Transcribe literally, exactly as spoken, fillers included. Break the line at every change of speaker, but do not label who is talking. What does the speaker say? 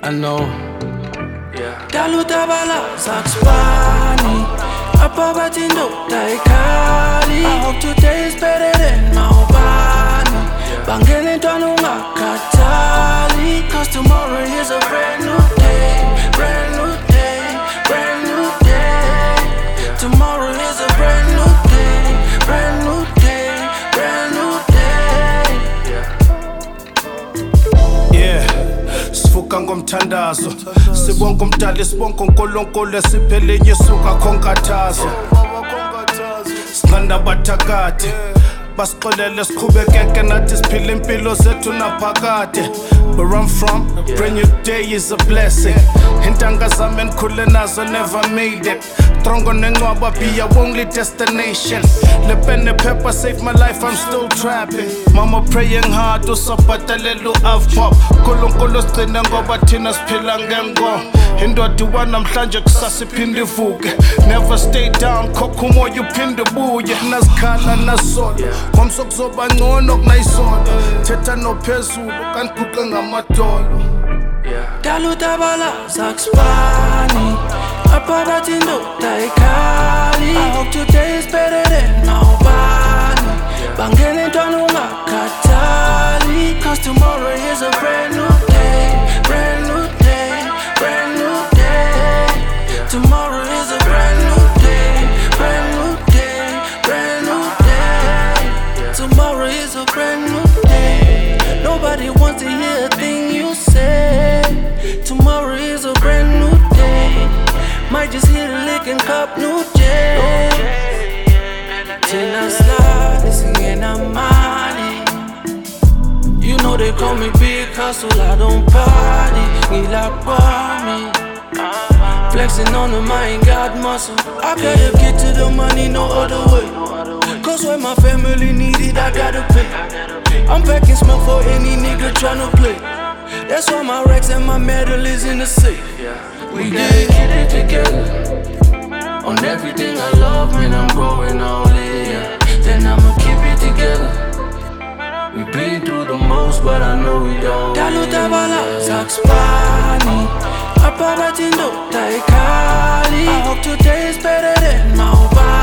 I know. Dalutabala Saxpani Apabatin do Daikali. I hope today is better than Maubani. Bangele Tanunga Katali. Cause tomorrow is a brand new day. Brand new day. Brand new day. Tomorrow is a brand new day. Brand new day. Brand new day.
Yeah. Sivuka ngomthandazo, sibonke umdali, sibonke uNkulunkulu, esiphelenye suka khonkathazo. Sinqanda abathakade basixolele siqhubekeke nathi siphile impilo zethu naphakade. Where I'm from, brand new day is a blessing. Intanga zami endikhule nazo never made it. Trongo nengcwaba be our only destination. Le pen and pepper saved my life, I'm still trapping. Mama praying hard usabhatalela u-avpop. Nkulunkulu sigcine ngoba thina siphila ngengo. Indoda iwanamhlanje kusasa iphinde ivuke. Never stay down, khokha umoya uphinde ubuye. Nazikhala nasolo ngomso kuzoba ngcono kunayisolo. Thetha nophezulu kanti guqe ngamadolo.
Dalutabala Saxpani Apabatin do Daikali. I hope today is better than Maubani. Bangele Tanunga Katali. Cause tomorrow is a brand new day. Brand new day. Brand new day. Tomorrow is a brand new day. Brand new day. Brand new day. Tomorrow is a brand new day. Nobody wants to hear a thing you say. Tomorrow is a brand new day. Might just hit a lick and cop new J. Tina slide, singing I'm money. You know they call me Big Hustle, I don't party. Ngila me. Flexing on them, I ain't got muscle. I gotta get to the money no other way. Cause when my family need it, I gotta pay. I'm packing smoke for any nigga tryna play. That's why my racks and my medal is in the safe. We gotta keep it together. On everything I love, man, I'm going all in. Then I'ma keep it together. We been through the most, but I know we don't. Dalutabala Saxpani Apabatin do Daikali. I hope today is better than Maubani.